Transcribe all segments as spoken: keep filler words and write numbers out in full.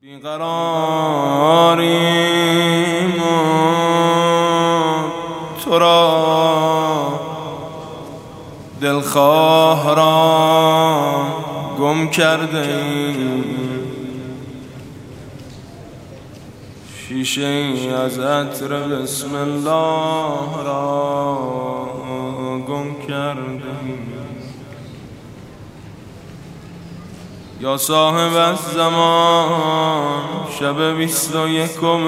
بیقراریم و تو را دلخواه را گم کرده ایم، شیشه ای از عطر بسم الله را گم کرده ایم. یا صاحب الزمان شب بیست و یکم،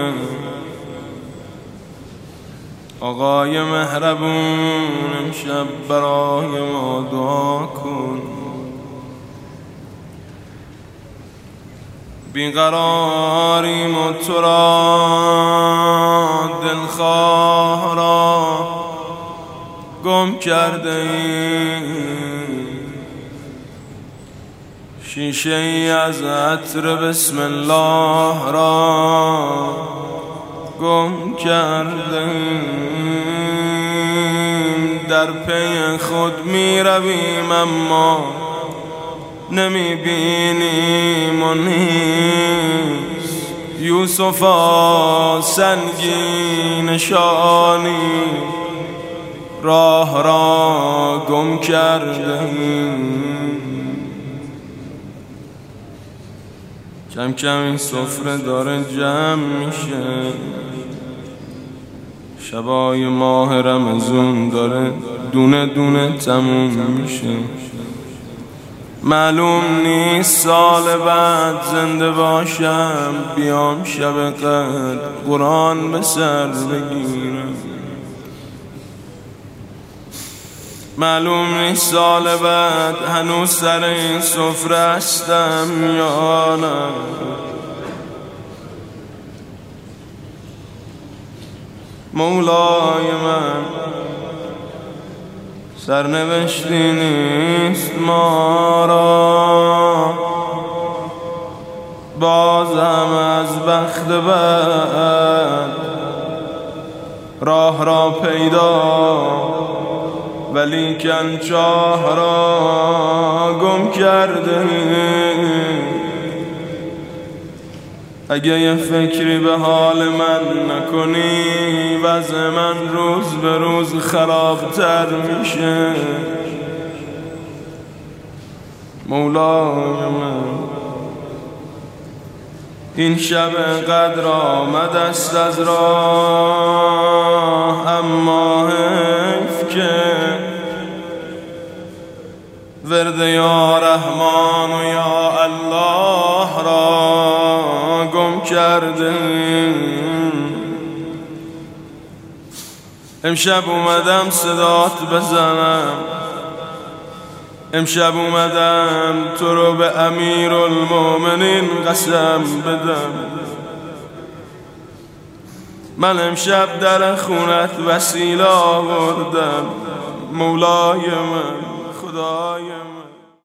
آقای مهربون امشب برای ما دعا کن. بیقراریم و تو را دلخواه را گم کرده ایم، شیشه ای از عطر بسم الله را گم کرده ایم. در پی خود می رویم اما نمی بینیم و نیست. یوسفا سنگین شانی راه را گم کرده ایم. کم کم این سفره داره جمع میشه، شبای ماه رمضان داره دونه دونه تموم میشه. معلوم نیست سال بعد زنده باشم بیام شب قدر قرآن به سر بگیرم. معلوم نیست سال بعد هنوز سر این سفره هستم یا نه. مولای من سرنوشتی نیست ما را، بازم از بخت بد راه را پیدا، ولیکن چاه را گم کرده. اگه یه فکری به حال من نکنی وضع من روز به روز خرابتر میشه. مولای من این شب قدر آمد است از راه، اما حیف که ورد یا رحمان و یا الله را گم کرده. امشب اومدم صدات بزنم، امشب اومدم تو رو به امیرالمومنین قسم بدم. من امشب در خونت وسیله آوردم، مولای من، خدای من.